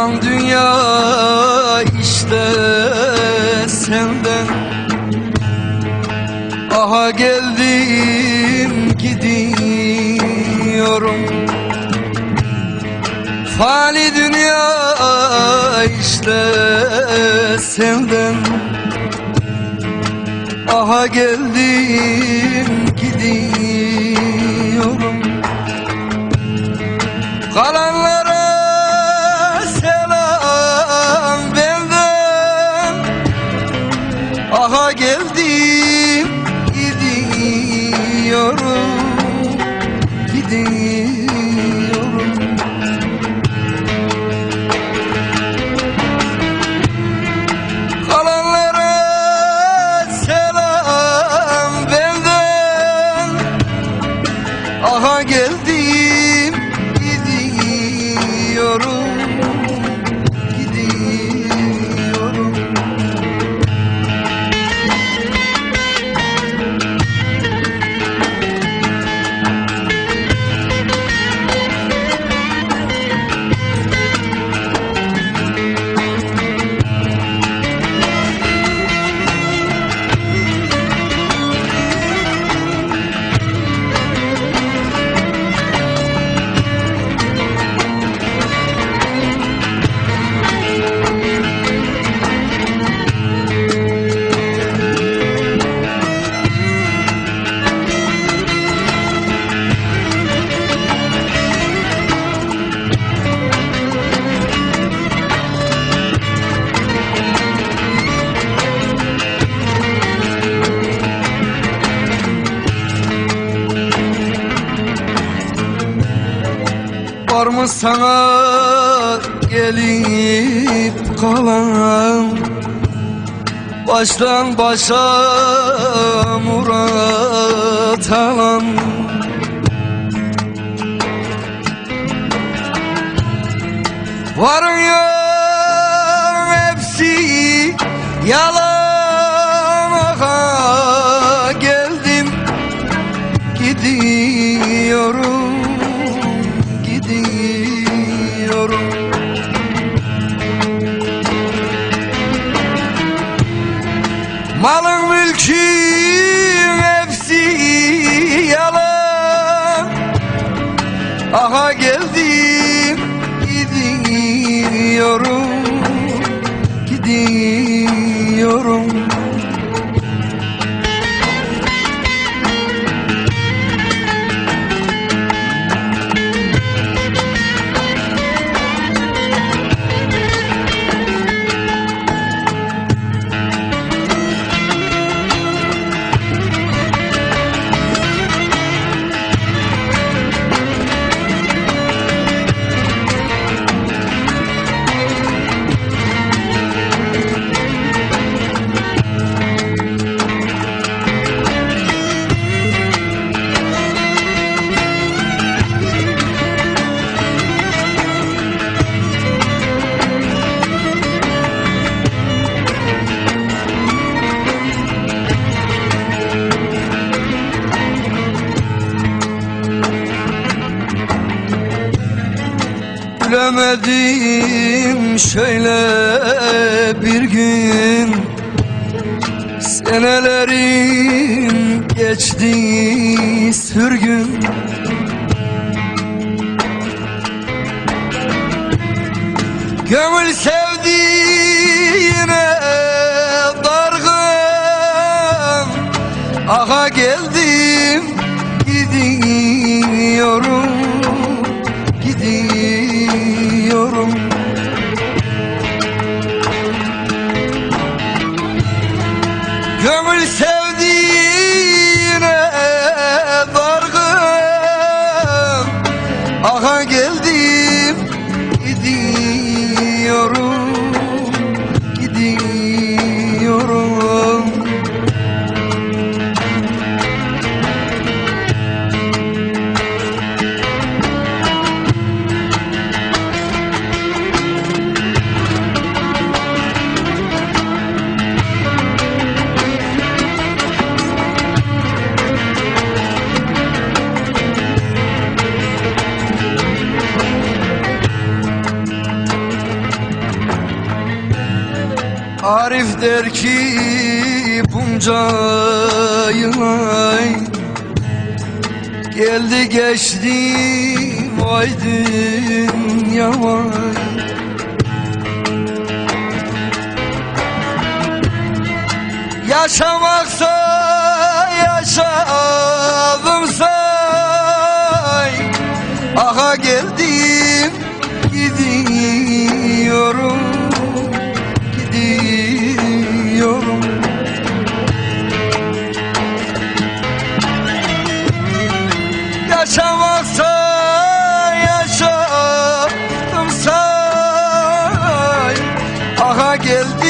Yalan dünya işte senden. Aha geldim gidiyorum. Fani dünya işte senden. Aha geldim gidiyorum. Kalanlara selam benden. Aha geldim gidiyorum. Gidiyorum. Kalanlara selam benden. Aha geldim gidiyorum. Gidiyorum. Var mı sana gelip kalan, baştan başa murat alan? Varın yok hepsi yalan. Aha geldim gidiyorum. Gidiyorum. Malın mülkün hepsi yalan. Aha geldim gidiyorum. Gidiyorum. Gülemedim şöyle bir gün, senelerin geçti sürgün. Gönül sevdiğine dargın. Aha geldim gidiyorum. Gidiyorum. Gönül sevdiğine dargın. Aha geldim gidiyorum. Gidiyorum. bunca yılay geldi geçti vay dünya vay. Yaşamaksa yaşadım say, aha geldim gidiyorum, gidiyorum. Yaşamaksa yaşadım say, aha geldim